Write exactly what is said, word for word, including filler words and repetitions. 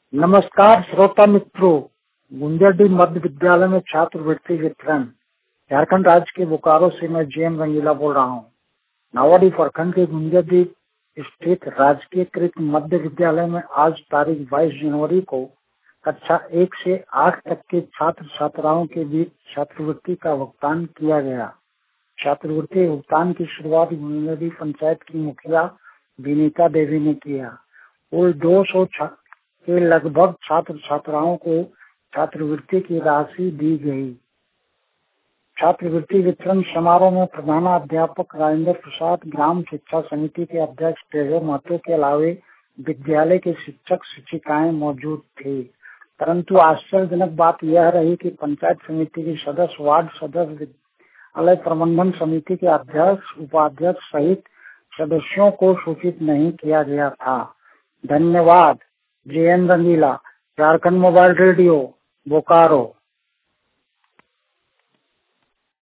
नमस्कार श्रोता मित्रों, गुंजरडीह मध्य विद्यालय में छात्रवृत्ति वितरण। झारखंड राज्य के बोकारो से मैं जे एम रंगीला बोल रहा हूँ। नावाडीह प्रखंड के गुंजरडीह स्थित राजकीय कृत मध्य विद्यालय में आज तारीख बाईस जनवरी को कक्षा एक से आठ तक के छात्र छात्राओं के बीच छात्रवृत्ति का भुगतान किया गया। छात्रवृत्ति भुगतान की शुरुआत गुंजरडीह पंचायत की मुखिया विनीता देवी ने किया। कुल दो सौ के लगभग छात्र छात्राओं को छात्रवृत्ति की राशि दी गई। छात्रवृत्ति वितरण समारोह में प्रधानाध्यापक राजेंद्र प्रसाद, ग्राम शिक्षा समिति के अध्यक्ष तेजो महतो के अलावे विद्यालय के शिक्षक शिक्षिकाएं मौजूद थे। परंतु आश्चर्यजनक बात यह रही कि पंचायत समिति के सदस्य, वार्ड सदस्य, विद्यालय प्रबंधन समिति के अध्यक्ष, उपाध्यक्ष सहित सदस्यों को सूचित नहीं किया गया था। धन्यवाद। J N Rangila, Jharkhand mobile radio, Bokaro.